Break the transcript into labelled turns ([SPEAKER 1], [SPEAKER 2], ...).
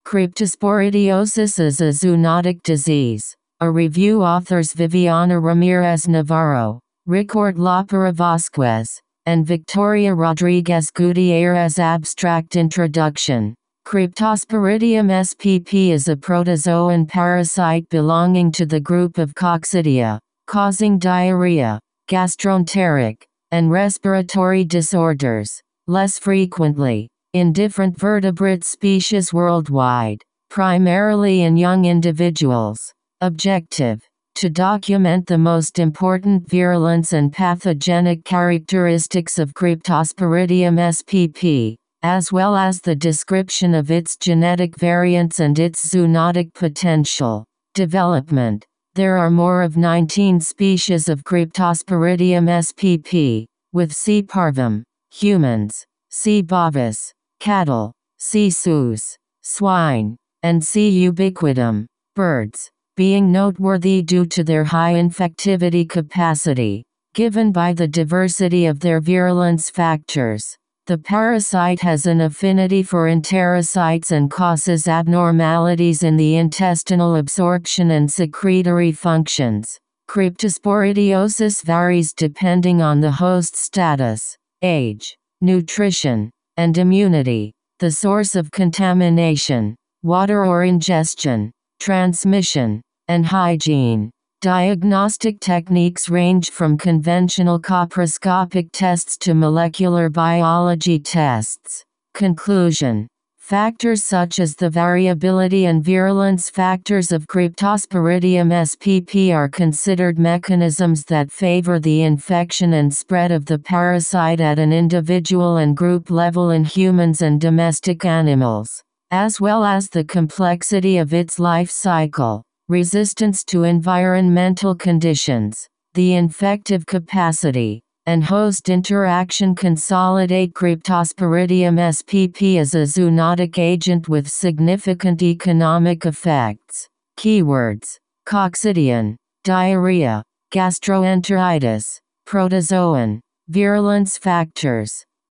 [SPEAKER 1] Cryptosporidiosis is a zoonotic disease. A review authors Viviana Ramirez Navarro, Ricord Lopera Vasquez, and Victoria Rodriguez Gutierrez. Abstract introduction. Cryptosporidium spp is a protozoan parasite belonging to the group of Coccidia, causing diarrhea, gastroenteric, and respiratory disorders, less frequently, in different vertebrate species worldwide, primarily in young individuals. Objective: to document the most important virulence and pathogenic characteristics of Cryptosporidium spp, as well as the description of its genetic variants and its zoonotic potential. Development: there are more of 19 species of Cryptosporidium spp, with C. parvum, humans, C. bovis, cattle, C. sus, swine, and C. ubiquitum, birds, being noteworthy due to their high infectivity capacity, given by the diversity of their virulence factors. The parasite has an affinity for enterocytes and causes abnormalities in the intestinal absorption and secretory functions. Cryptosporidiosis varies depending on the host status, age, nutrition, and immunity, the source of contamination, water or ingestion, transmission, and hygiene. Diagnostic techniques range from conventional coproscopic tests to molecular biology tests. Conclusion: factors such as the variability and virulence factors of Cryptosporidium spp are considered mechanisms that favor the infection and spread of the parasite at an individual and group level in humans and domestic animals, as well as the complexity of its life cycle, resistance to environmental conditions, the infective capacity, and host interaction consolidate Cryptosporidium spp as a zoonotic agent with significant economic effects. Keywords: coccidian, diarrhea, gastroenteritis, protozoan, virulence factors.